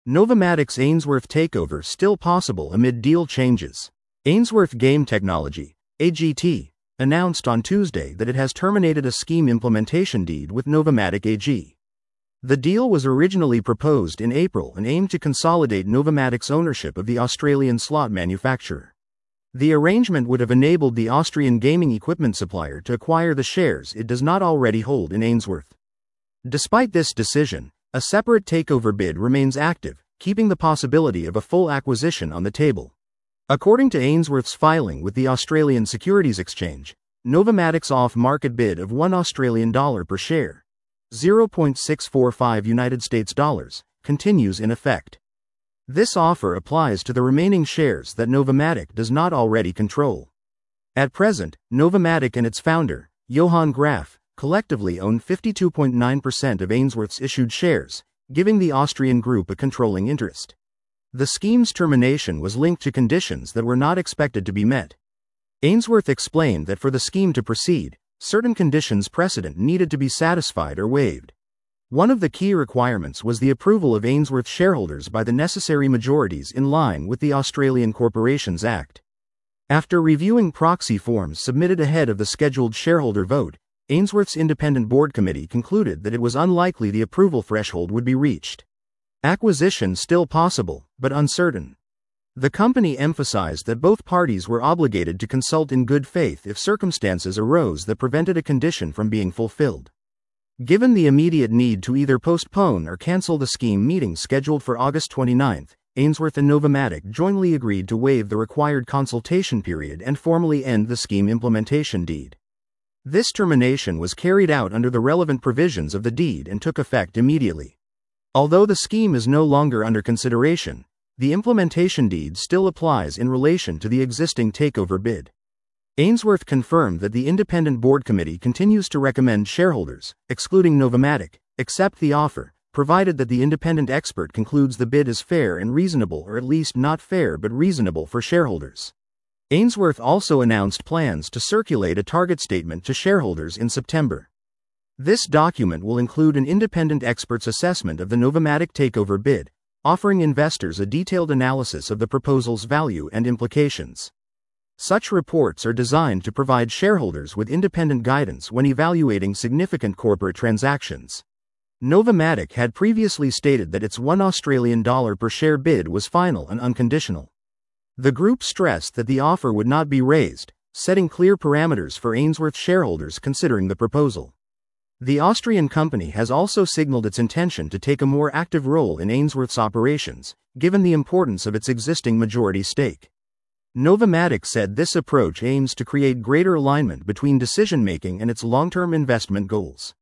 Novamatic's Ainsworth takeover still possible amid deal changes. Ainsworth Game Technology, AGT, announced on Tuesday that it has terminated a scheme implementation deed with Novamatic AG. The deal was originally proposed in April and aimed to consolidate Novamatic's ownership of the Australian slot manufacturer. The arrangement would have enabled the Austrian gaming equipment supplier to acquire the shares it does not already hold in Ainsworth. Despite this decision, a separate takeover bid remains active, keeping the possibility of a full acquisition on the table. According to Ainsworth's filing with the Australian Securities Exchange, Novamatic's off-market bid of $1 Australian per share, $0.645 United States dollars, continues in effect. This offer applies to the remaining shares that Novamatic does not already control. At present, Novamatic and its founder, Johann Graf, collectively own 52.9% of Ainsworth's issued shares, giving the Austrian group a controlling interest. The scheme's termination was linked to conditions that were not expected to be met. Ainsworth explained that for the scheme to proceed, certain conditions precedent needed to be satisfied or waived. One of the key requirements was the approval of Ainsworth shareholders by the necessary majorities in line with the Australian Corporations Act. After reviewing proxy forms submitted ahead of the scheduled shareholder vote, Ainsworth's independent board committee concluded that it was unlikely the approval threshold would be reached. Acquisition still possible, but uncertain. The company emphasized that both parties were obligated to consult in good faith if circumstances arose that prevented a condition from being fulfilled. Given the immediate need to either postpone or cancel the scheme meeting scheduled for August 29, Ainsworth and Novamatic jointly agreed to waive the required consultation period and formally end the scheme implementation deed. This termination was carried out under the relevant provisions of the deed and took effect immediately. Although the scheme is no longer under consideration, the implementation deed still applies in relation to the existing takeover bid. Ainsworth confirmed that the independent board committee continues to recommend shareholders, excluding Novamatic, accept the offer, provided that the independent expert concludes the bid is fair and reasonable, or at least not fair but reasonable for shareholders. Ainsworth also announced plans to circulate a target statement to shareholders in September. This document will include an independent expert's assessment of the Novamatic takeover bid, offering investors a detailed analysis of the proposal's value and implications. Such reports are designed to provide shareholders with independent guidance when evaluating significant corporate transactions. Novamatic had previously stated that its $1 Australian per share bid was final and unconditional. The group stressed that the offer would not be raised, setting clear parameters for Ainsworth shareholders considering the proposal. The Austrian company has also signaled its intention to take a more active role in Ainsworth's operations, given the importance of its existing majority stake. Novamatic said this approach aims to create greater alignment between decision-making and its long-term investment goals.